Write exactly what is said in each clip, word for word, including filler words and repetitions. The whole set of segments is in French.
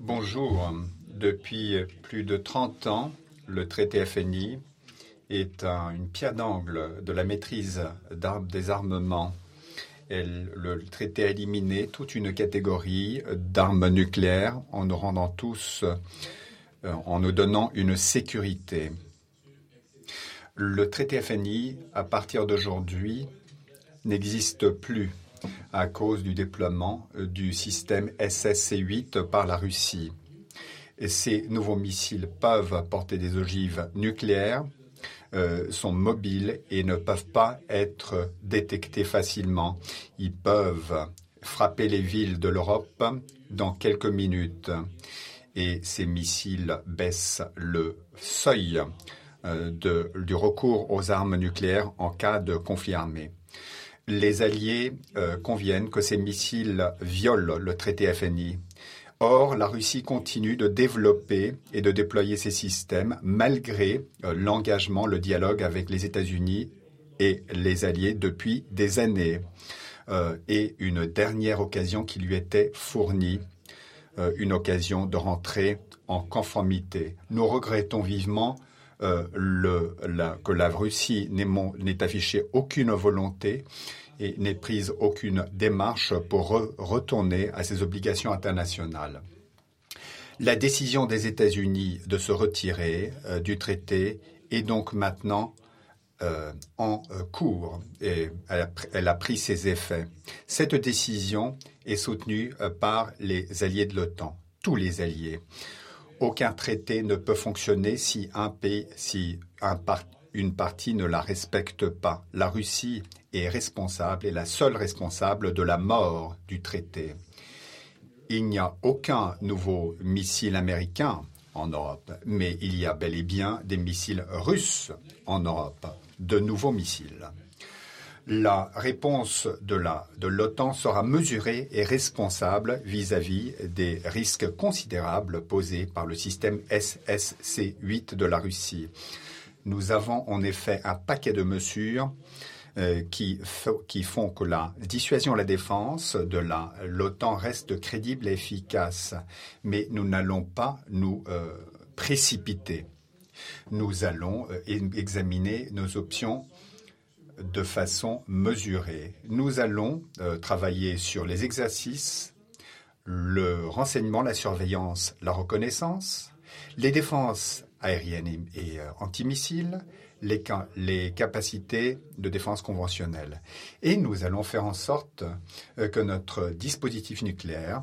Bonjour. Depuis plus de trente ans, le traité F N I est un, une pierre d'angle de la maîtrise des armements. Elle, le traité a éliminé toute une catégorie d'armes nucléaires en nous rendant tous, euh, en nous donnant une sécurité. Le traité F N I, à partir d'aujourd'hui, n'existe plus à cause du déploiement du système S S C huit par la Russie. Et ces nouveaux missiles peuvent porter des ogives nucléaires, euh, sont mobiles et ne peuvent pas être détectés facilement. Ils peuvent frapper les villes de l'Europe dans quelques minutes. Et ces missiles baissent le seuil euh, de, du recours aux armes nucléaires en cas de conflit armé. Les alliés euh, conviennent que ces missiles violent le traité F N I. Or, la Russie continue de développer et de déployer ces systèmes malgré euh, l'engagement, le dialogue avec les États-Unis et les alliés depuis des années. Euh, et une dernière occasion qui lui était fournie, euh, une occasion de rentrer en conformité. Nous regrettons vivement Euh, le, la, que la Russie n'ait affiché aucune volonté et n'ait prise aucune démarche pour re, retourner à ses obligations internationales. La décision des États-Unis de se retirer euh, du traité est donc maintenant euh, en euh, cours et elle a, elle a pris ses effets. Cette décision est soutenue euh, par les alliés de l'OTAN, tous les alliés. Aucun traité ne peut fonctionner si un pays, si un par, une partie ne la respecte pas. La Russie est responsable, est la seule responsable de la mort du traité. Il n'y a aucun nouveau missile américain en Europe, mais il y a bel et bien des missiles russes en Europe, de nouveaux missiles. La réponse de la, de l'OTAN sera mesurée et responsable vis-à-vis des risques considérables posés par le système S S C huit de la Russie. Nous avons en effet un paquet de mesures euh, qui, qui font que la dissuasion et la défense de la, l'OTAN reste crédible et efficace. Mais nous n'allons pas nous euh, précipiter. Nous allons euh, examiner nos options de façon mesurée. Nous allons euh, travailler sur les exercices, le renseignement, la surveillance, la reconnaissance, les défenses aériennes et, et euh, antimissiles, les, les capacités de défense conventionnelle. Et nous allons faire en sorte euh, que notre dispositif nucléaire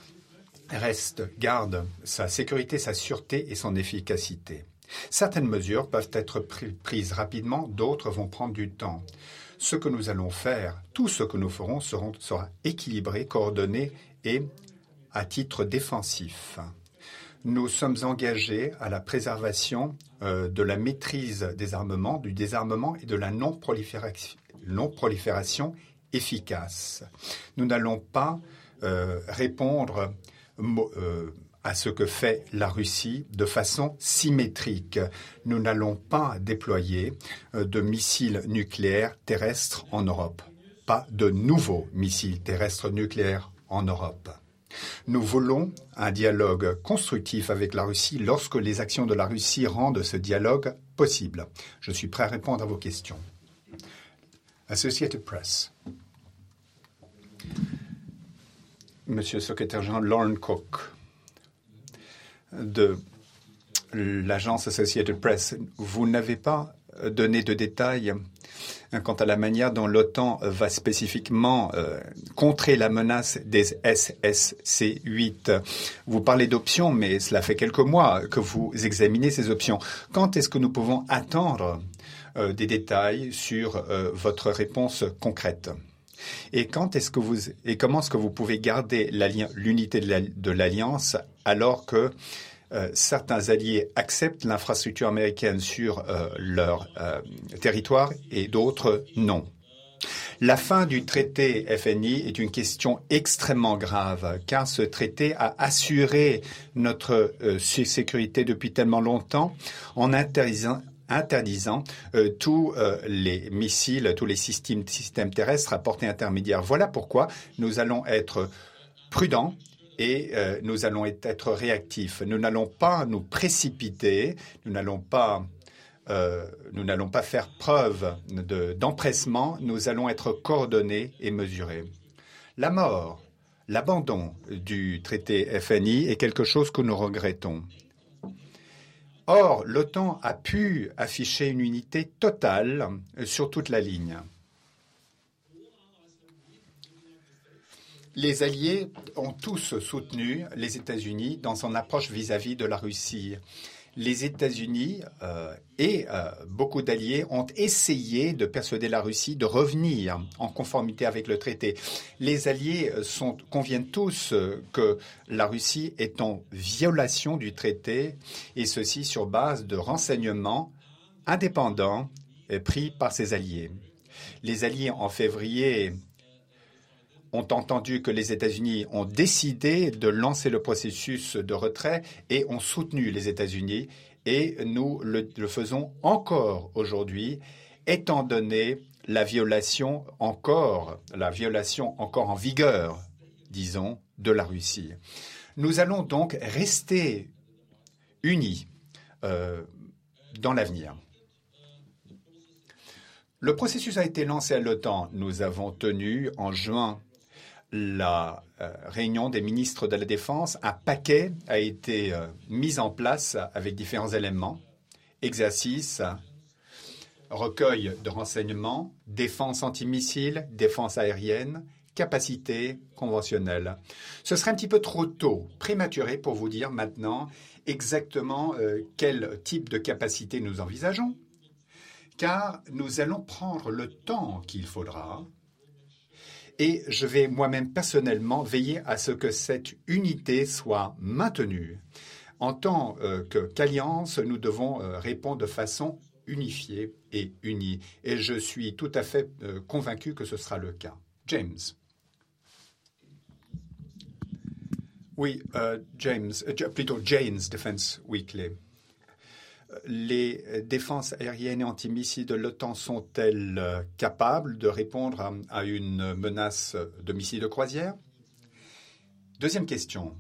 reste, garde sa sécurité, sa sûreté et son efficacité. Certaines mesures peuvent être prises rapidement, d'autres vont prendre du temps. Ce que nous allons faire, tout ce que nous ferons seront, sera équilibré, coordonné et à titre défensif. Nous sommes engagés à la préservation euh, de la maîtrise des armements, du désarmement et de la non-prolifération, non-prolifération efficace. Nous n'allons pas euh, répondre euh, à ce que fait la Russie de façon symétrique. Nous n'allons pas déployer de missiles nucléaires terrestres en Europe. Pas de nouveaux missiles terrestres nucléaires en Europe. Nous voulons un dialogue constructif avec la Russie lorsque les actions de la Russie rendent ce dialogue possible. Je suis prêt à répondre à vos questions. Associated Press. Monsieur le secrétaire général Lauren Cook de l'agence Associated Press, vous n'avez pas donné de détails quant à la manière dont l'OTAN va spécifiquement euh, contrer la menace des S S C huit. Vous parlez d'options, mais cela fait quelques mois que vous examinez ces options. Quand est-ce que nous pouvons attendre euh, des détails sur euh, votre réponse concrète ? Et quand est-ce que vous et comment est-ce que vous pouvez garder l'unité de l'alliance alors que euh, certains alliés acceptent l'infrastructure américaine sur euh, leur euh, territoire et d'autres non? La fin du traité F N I est une question extrêmement grave car ce traité a assuré notre euh, sécurité depuis tellement longtemps en interdisant interdisant euh, tous euh, les missiles, tous les systèmes, systèmes terrestres à portée intermédiaire. Voilà pourquoi nous allons être prudents et euh, nous allons être réactifs. Nous n'allons pas nous précipiter, nous n'allons pas, euh, nous n'allons pas faire preuve de, d'empressement, nous allons être coordonnés et mesurés. La mort, l'abandon du traité F N I est quelque chose que nous regrettons. Or, l'OTAN a pu afficher une unité totale sur toute la ligne. Les alliés ont tous soutenu les États-Unis dans son approche vis-à-vis de la Russie. Les États-Unis euh, et euh, beaucoup d'alliés ont essayé de persuader la Russie de revenir en conformité avec le traité. Les alliés sont, conviennent tous que la Russie est en violation du traité, et ceci sur base de renseignements indépendants pris par ses alliés. Les alliés en février ont entendu que les États-Unis ont décidé de lancer le processus de retrait et ont soutenu les États-Unis. Et nous le, le faisons encore aujourd'hui, étant donné la violation encore, la violation encore en vigueur, disons, de la Russie. Nous allons donc rester unis euh, dans l'avenir. Le processus a été lancé à l'OTAN. Nous avons tenu en juin la euh, réunion des ministres de la Défense. Un paquet a été euh, mis en place avec différents éléments. Exercice, recueil de renseignements, défense antimissile, défense aérienne, capacité conventionnelle. Ce serait un petit peu trop tôt, prématuré pour vous dire maintenant exactement euh, quel type de capacité nous envisageons, car nous allons prendre le temps qu'il faudra. Et je vais moi-même personnellement veiller à ce que cette unité soit maintenue. En tant euh, que, qu'alliance, nous devons euh, répondre de façon unifiée et unie. Et je suis tout à fait euh, convaincu que ce sera le cas. James. Oui, euh, James, euh, plutôt Jane's Defense Weekly. Les défenses aériennes et antimissiles de l'OTAN sont-elles capables de répondre à, à une menace de missiles de croisière? Deuxième question.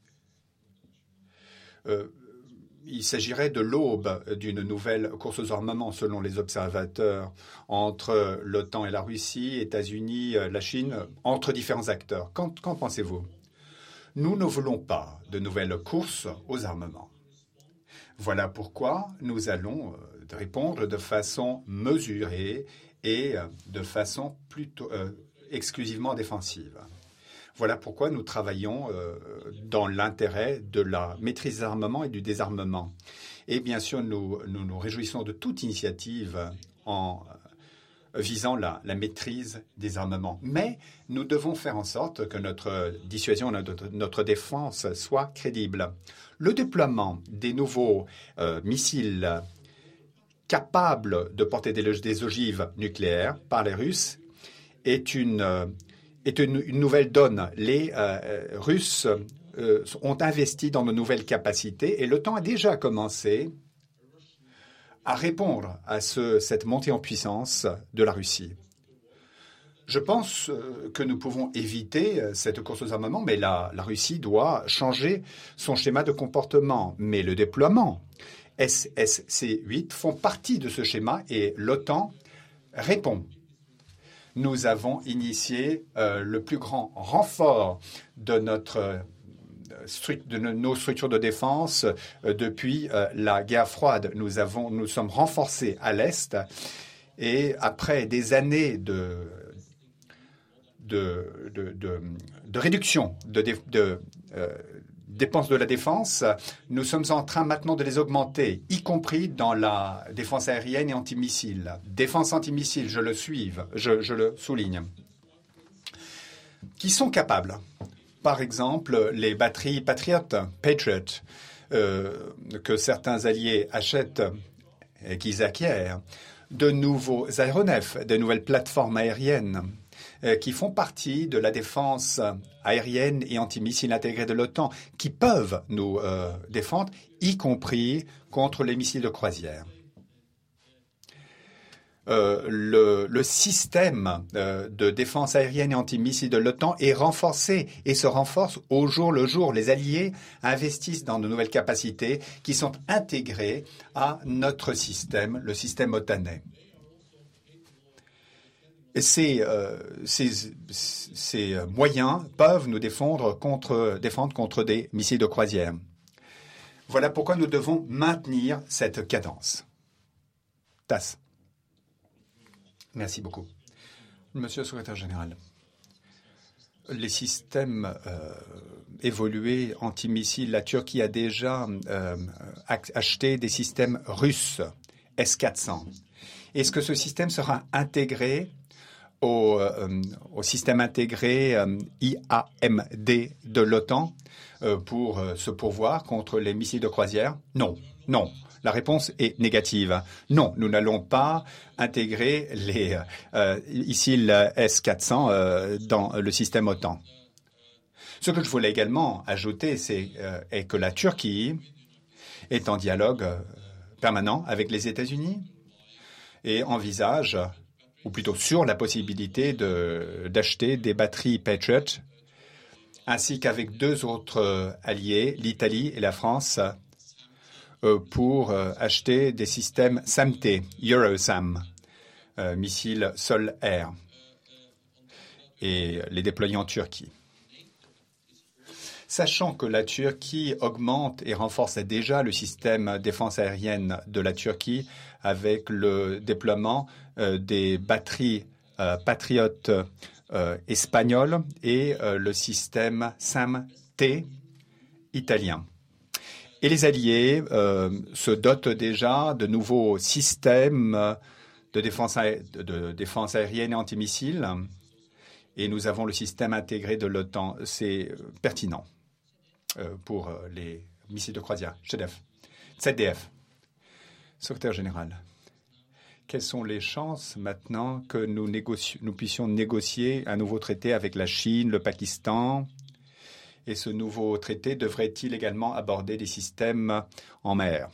Euh, il s'agirait de l'aube d'une nouvelle course aux armements, selon les observateurs, entre l'OTAN et la Russie, États-Unis, la Chine, entre différents acteurs. Qu'en, qu'en pensez-vous? Nous ne voulons pas de nouvelles courses aux armements. Voilà pourquoi nous allons répondre de façon mesurée et de façon plutôt euh, exclusivement défensive. Voilà pourquoi nous travaillons euh, dans l'intérêt de la maîtrise des armements et du désarmement. Et bien sûr, nous nous, nous réjouissons de toute initiative en visant la, la maîtrise des armements. Mais nous devons faire en sorte que notre dissuasion, notre, notre défense soit crédible. Le déploiement des nouveaux euh, missiles capables de porter des, des ogives nucléaires par les Russes est une, euh, est une, une nouvelle donne. Les euh, Russes euh, ont investi dans de nouvelles capacités et l'OTAN a déjà commencé à répondre à ce, cette montée en puissance de la Russie. Je pense que nous pouvons éviter cette course aux armements, mais la, la Russie doit changer son schéma de comportement. Mais le déploiement S S C huit font partie de ce schéma et l'OTAN répond. Nous avons initié euh, le plus grand renfort de notre de nos structures de défense euh, depuis euh, la guerre froide. Nous avons, nous sommes renforcés à l'Est et après des années de, de, de, de, de réduction de, de, de euh, dépenses de la défense, nous sommes en train maintenant de les augmenter, y compris dans la défense aérienne et antimissile. Défense antimissile, je le suive, je, je le souligne, qui sont capables. Par exemple, les batteries Patriot, Patriot, euh, que certains alliés achètent et qu'ils acquièrent, de nouveaux aéronefs, de nouvelles plateformes aériennes euh, qui font partie de la défense aérienne et antimissile intégrée de l'OTAN, qui peuvent nous euh, défendre, y compris contre les missiles de croisière. euh, le, le système euh, de défense aérienne et antimissile de l'OTAN est renforcé et se renforce au jour le jour. Les alliés investissent dans de nouvelles capacités qui sont intégrées à notre système, le système otanais. Ces, euh, ces, ces moyens peuvent nous défendre contre, défendre contre des missiles de croisière. Voilà pourquoi nous devons maintenir cette cadence. Tass. Merci beaucoup. Monsieur le secrétaire général, les systèmes euh, évolués antimissiles, la Turquie a déjà euh, acheté des systèmes russes S quatre cents. Est-ce que ce système sera intégré Au, euh, au système intégré euh, I A M D de l'OTAN euh, pour euh, se pourvoir contre les missiles de croisière? Non, non. La réponse est négative. Non, nous n'allons pas intégrer les euh, missiles S quatre cents euh, dans le système OTAN. Ce que je voulais également ajouter, c'est euh, est que la Turquie est en dialogue euh, permanent avec les États-Unis et envisage ou plutôt sur la possibilité de, d'acheter des batteries Patriot, ainsi qu'avec deux autres alliés, l'Italie et la France, euh, pour euh, acheter des systèmes SAMT, Eurosam, euh, missiles sol-air, et les déployer en Turquie. Sachant que la Turquie augmente et renforce déjà le système défense aérienne de la Turquie avec le déploiement euh, des batteries euh, Patriot euh, espagnoles et euh, le système SAM-T italien. Et les alliés euh, se dotent déjà de nouveaux systèmes de défense, aé- de défense aérienne et antimissiles. Et nous avons le système intégré de l'OTAN. C'est pertinent euh, pour les missiles de croisière. Z D F. Z D F. Secrétaire général, quelles sont les chances maintenant que nous, négoci- nous puissions négocier un nouveau traité avec la Chine, le Pakistan? Et ce nouveau traité devrait-il également aborder des systèmes en mer?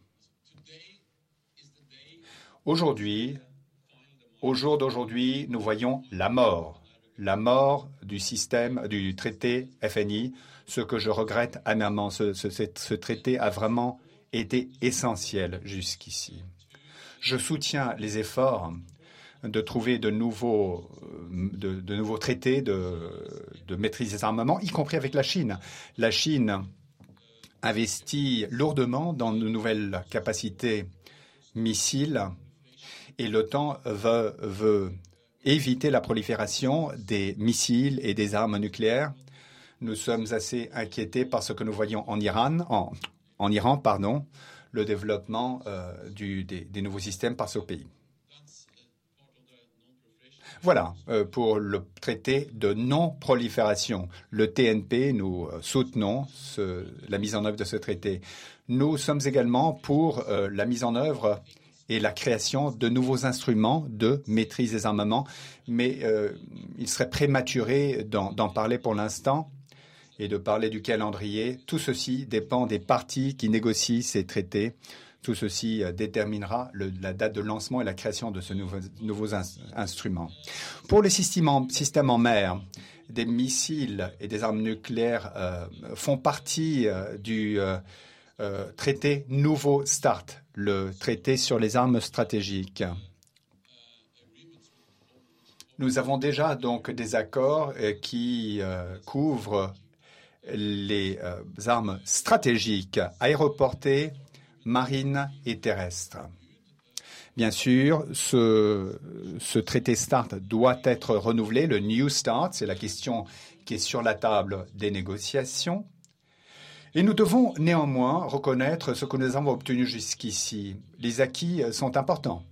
Aujourd'hui, au jour d'aujourd'hui, nous voyons la mort. La mort du système, du traité F N I, ce que je regrette amèrement. Ce, ce, ce traité a vraiment été essentiel jusqu'ici. Je soutiens les efforts de trouver de nouveaux, de, de nouveaux traités de, de maîtrise des armements, y compris avec la Chine. La Chine investit lourdement dans de nouvelles capacités missiles et l'OTAN veut, veut éviter la prolifération des missiles et des armes nucléaires. Nous sommes assez inquiétés par ce que nous voyons en Iran, en, en Iran, pardon, le développement euh, du, des, des nouveaux systèmes par ce pays. Voilà euh, pour le traité de non-prolifération. Le T N P, nous euh, soutenons ce, la mise en œuvre de ce traité. Nous sommes également pour euh, la mise en œuvre et la création de nouveaux instruments de maîtrise des armements, mais euh, il serait prématuré d'en, d'en parler pour l'instant et de parler du calendrier. Tout ceci dépend des parties qui négocient ces traités. Tout ceci euh, déterminera le, la date de lancement et la création de ce nouveau, nouveaux in, instruments. Pour les systèmes en, systèmes en mer, des missiles et des armes nucléaires euh, font partie euh, du euh, euh, traité Nouveau START, le traité sur les armes stratégiques. Nous avons déjà donc des accords euh, qui euh, couvrent les euh, armes stratégiques aéroportées, marines et terrestres. Bien sûr, ce, ce traité START doit être renouvelé. Le New START, c'est la question qui est sur la table des négociations. Et nous devons néanmoins reconnaître ce que nous avons obtenu jusqu'ici. Les acquis sont importants.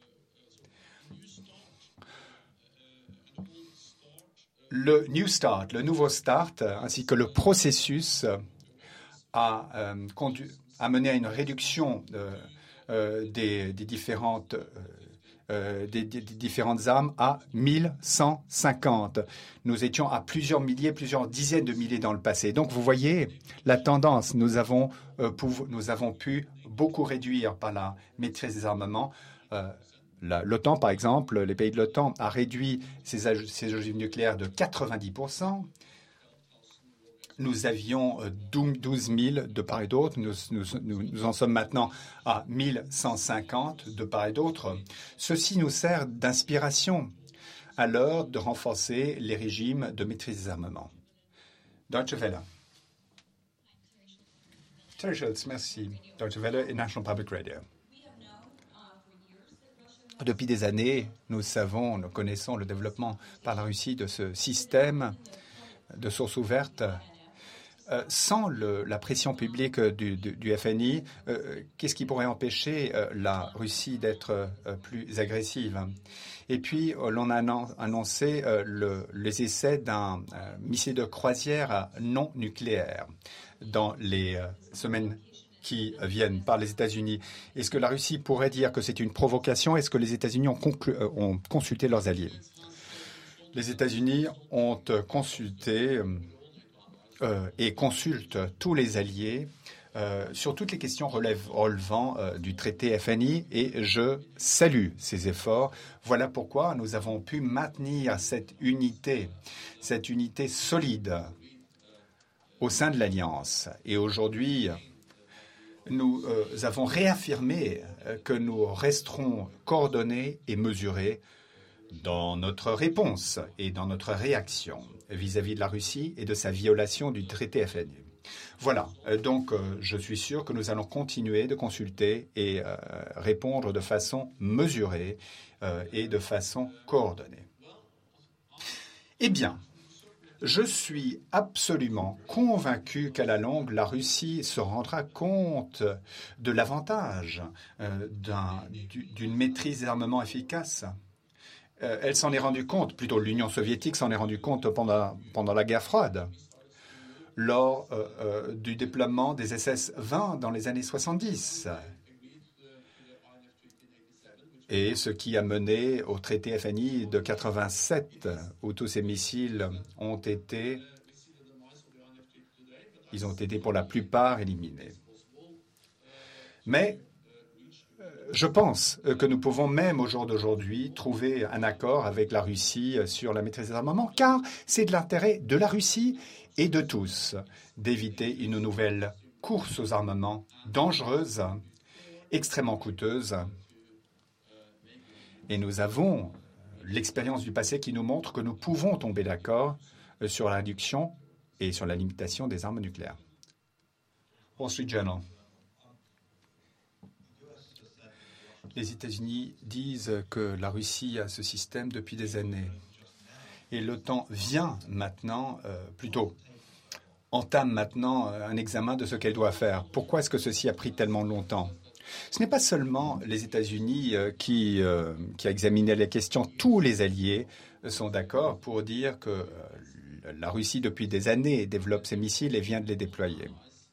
Le New START, le nouveau START, ainsi que le processus a, euh, conduit, a mené à une réduction euh, euh, des, des, différentes, euh, des, des, des différentes armes à mille cent cinquante. Nous étions à plusieurs milliers, plusieurs dizaines de milliers dans le passé. Donc, vous voyez la tendance. Nous avons, euh, pour, nous avons pu beaucoup réduire par la maîtrise des armements euh, L'OTAN, par exemple, les pays de l'OTAN a réduit ses, ses ogives nucléaires de quatre-vingt-dix pour cent. Nous avions douze mille de part et d'autre. Nous, nous, nous en sommes maintenant à mille cent cinquante de part et d'autre. Ceci nous sert d'inspiration à l'heure de renforcer les régimes de maîtrise des armements. Deutsche Welle. Terry Schultz, merci. Deutsche Welle et National Public Radio. Depuis des années, nous savons, nous connaissons le développement par la Russie de ce système de sources ouvertes. Euh, sans le, la pression publique du, du, du F N I, euh, qu'est-ce qui pourrait empêcher euh, la Russie d'être euh, plus agressive? Et puis, euh, l'on a annoncé euh, le, les essais d'un euh, missile de croisière non nucléaire dans les euh, semaines qui viennent par les États-Unis. Est-ce que la Russie pourrait dire que c'est une provocation? Est-ce que les États-Unis ont, euh, ont consulté leurs alliés? Les États-Unis ont consulté euh, euh, et consultent tous les alliés euh, sur toutes les questions relève, relevant euh, du traité F N I, et je salue ces efforts. Voilà pourquoi nous avons pu maintenir cette unité, cette unité solide au sein de l'Alliance. Et aujourd'hui, nous euh, avons réaffirmé euh, que nous resterons coordonnés et mesurés dans notre réponse et dans notre réaction vis-à-vis de la Russie et de sa violation du traité F N I. Voilà, euh, donc euh, je suis sûr que nous allons continuer de consulter et euh, répondre de façon mesurée euh, et de façon coordonnée. Eh bien, je suis absolument convaincu qu'à la longue, la Russie se rendra compte de l'avantage euh, d'un, d'une maîtrise des armements efficace. Euh, elle s'en est rendue compte, plutôt l'Union soviétique s'en est rendue compte pendant, pendant la guerre froide, lors euh, euh, du déploiement des S S vingt dans les années soixante-dix. Et ce qui a mené au traité F N I de quatre-vingt-sept, où tous ces missiles ont été, ils ont été pour la plupart éliminés. Mais je pense que nous pouvons même au jour d'aujourd'hui trouver un accord avec la Russie sur la maîtrise des armements, car c'est de l'intérêt de la Russie et de tous d'éviter une nouvelle course aux armements dangereuse, extrêmement coûteuse. Et nous avons l'expérience du passé qui nous montre que nous pouvons tomber d'accord sur la réduction et sur la limitation des armes nucléaires. Wall Street Journal. Les États-Unis disent que la Russie a ce système depuis des années. Et l'OTAN vient maintenant, euh, plutôt, entame maintenant un examen de ce qu'elle doit faire. Pourquoi est-ce que ceci a pris tellement longtemps ? Ce n'est pas seulement les États-Unis euh, qui, euh, qui a examiné la question. Tous les alliés sont d'accord pour dire que euh, la Russie, depuis des années, développe ses missiles et vient de les déployer.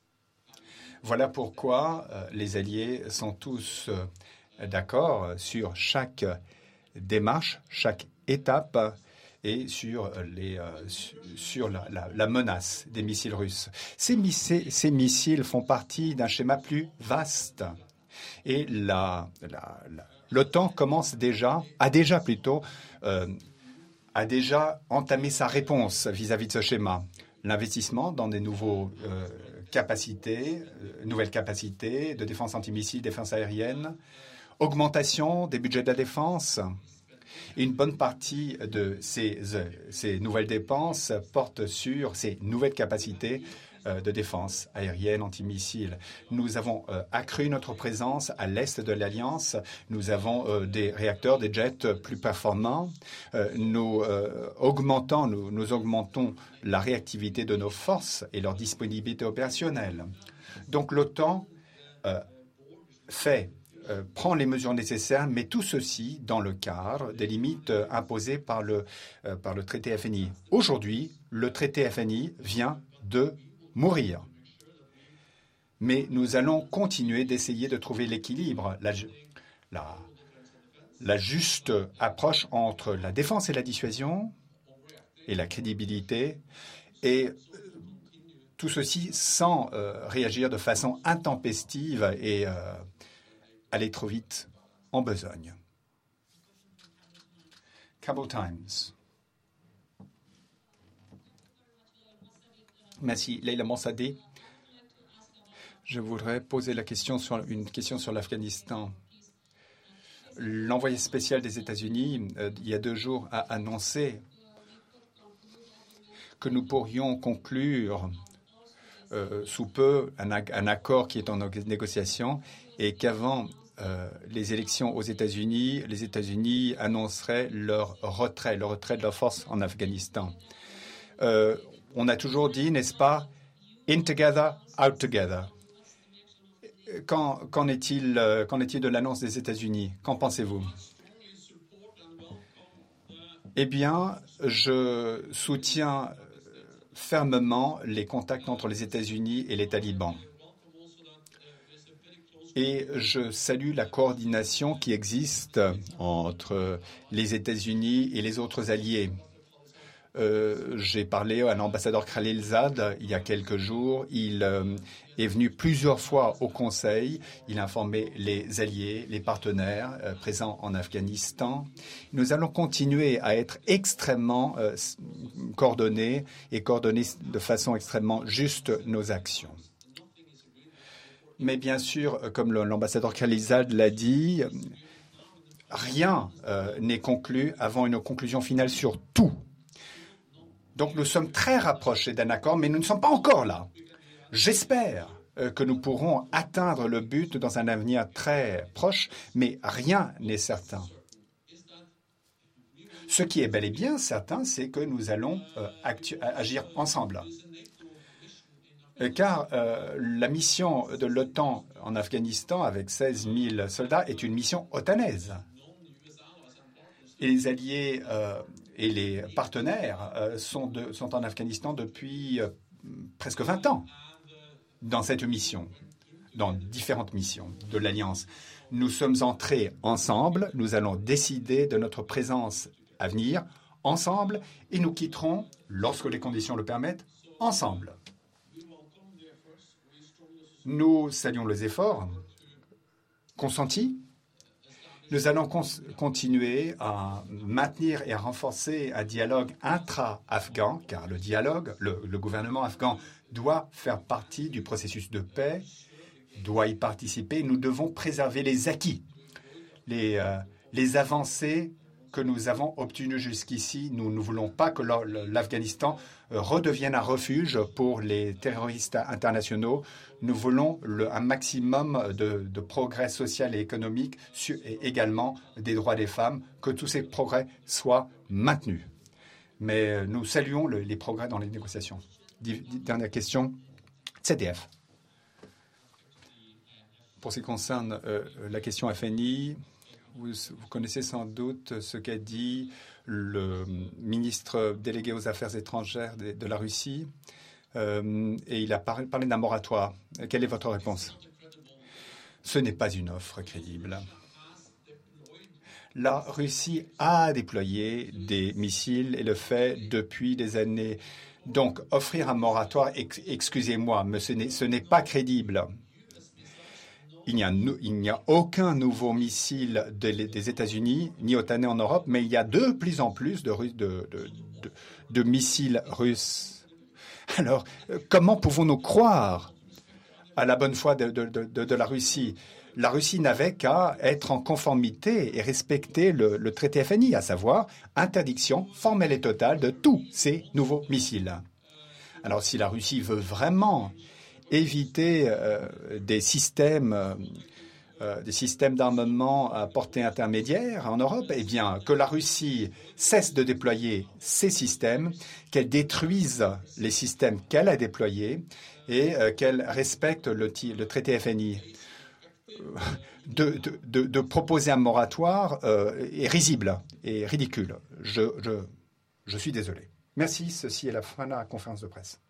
Voilà pourquoi euh, les alliés sont tous euh, d'accord sur chaque démarche, chaque étape et sur, les, euh, sur la, la, la menace des missiles russes. Ces, missiles, ces missiles font partie d'un schéma plus vaste. Et la, la, la, l'OTAN commence déjà, a déjà plutôt, euh, a déjà entamé sa réponse vis-à-vis de ce schéma. L'investissement dans des nouveaux, euh, capacités, euh, nouvelles capacités de défense antimissile, défense aérienne, augmentation des budgets de la défense. Et une bonne partie de ces, ces nouvelles dépenses porte sur ces nouvelles capacités de défense aérienne, antimissile. Nous avons euh, accru notre présence à l'est de l'Alliance. Nous avons euh, des réacteurs, des jets plus performants. Euh, nous, euh, augmentons, nous, nous augmentons la réactivité de nos forces et leur disponibilité opérationnelle. Donc l'OTAN euh, fait, euh, prend les mesures nécessaires, mais tout ceci dans le cadre des limites euh, imposées par le, euh, par le traité F N I. Aujourd'hui, le traité F N I vient de mourir. Mais nous allons continuer d'essayer de trouver l'équilibre, la, la, la juste approche entre la défense et la dissuasion et la crédibilité, et tout ceci sans euh, réagir de façon intempestive et euh, aller trop vite en besogne. Kabul Times. Merci. Leila Monsadeh. Je voudrais poser la question sur, une question sur l'Afghanistan. L'envoyé spécial des États-Unis, euh, il y a deux jours, a annoncé que nous pourrions conclure euh, sous peu un, un accord qui est en négociation et qu'avant euh, les élections aux États-Unis, les États-Unis annonceraient leur retrait, le retrait de leurs forces en Afghanistan. Euh, on a toujours dit, n'est-ce pas, in together, out together. Qu'en, qu'en est-il, euh, qu'en est-il de l'annonce des États-Unis? Qu'en pensez-vous? Eh bien, je soutiens fermement les contacts entre les États-Unis et les talibans. Et je salue la coordination qui existe entre les États-Unis et les autres alliés. Euh, j'ai parlé à l'ambassadeur Khalilzad il y a quelques jours. Il euh, est venu plusieurs fois au Conseil. Il a informé les alliés, les partenaires euh, présents en Afghanistan. Nous allons continuer à être extrêmement euh, coordonnés et coordonner de façon extrêmement juste nos actions. Mais bien sûr, comme l'ambassadeur Khalilzad l'a dit, rien euh, n'est conclu avant une conclusion finale sur tout. Donc nous sommes très rapprochés d'un accord, mais nous ne sommes pas encore là. J'espère euh, que nous pourrons atteindre le but dans un avenir très proche, mais rien n'est certain. Ce qui est bel et bien certain, c'est que nous allons euh, agir ensemble. Car euh, la mission de l'OTAN en Afghanistan avec seize mille soldats est une mission otanaise. Et les alliés euh, et les partenaires euh, sont, de, sont en Afghanistan depuis euh, presque vingt ans dans cette mission, dans différentes missions de l'Alliance. Nous sommes entrés ensemble, nous allons décider de notre présence à venir ensemble et nous quitterons, lorsque les conditions le permettent, ensemble. Nous saluons les efforts consentis. Nous allons cons- continuer à maintenir et à renforcer un dialogue intra-afghan, car le dialogue, le, le gouvernement afghan doit faire partie du processus de paix, doit y participer. Nous devons préserver les acquis, les, euh, les avancées que nous avons obtenues jusqu'ici. Nous ne voulons pas que l'Afghanistan redevienne un refuge pour les terroristes internationaux. Nous voulons le, un maximum de, de progrès social et économique sur, et également des droits des femmes, que tous ces progrès soient maintenus. Mais nous saluons le, les progrès dans les négociations. Dernière question, C D F. Pour ce qui concerne euh, la question F N I, vous, vous connaissez sans doute ce qu'a dit le ministre délégué aux Affaires étrangères de, de la Russie. Euh, et il a parlé, parlé d'un moratoire. Quelle est votre réponse? Ce n'est pas une offre crédible. La Russie a déployé des missiles et le fait depuis des années. Donc, offrir un moratoire, ex- excusez-moi, mais ce n'est, ce n'est pas crédible. Il n'y a, il n'y a aucun nouveau missile de, des États-Unis, ni otanais en Europe, mais il y a de plus en plus de, de, de, de, de missiles russes. Alors, comment pouvons-nous croire à la bonne foi de, de, de, de la Russie? La Russie n'avait qu'à être en conformité et respecter le, le traité F N I, à savoir interdiction formelle et totale de tous ces nouveaux missiles. Alors, si la Russie veut vraiment éviter euh, des systèmes, euh, des systèmes d'armement à portée intermédiaire en Europe, eh bien, que la Russie cesse de déployer ces systèmes, qu'elle détruise les systèmes qu'elle a déployés et euh, qu'elle respecte le, le traité F N I. De, de, de, de proposer un moratoire euh, est risible et ridicule. Je, je, je suis désolé. Merci. Ceci est la fin de la conférence de presse.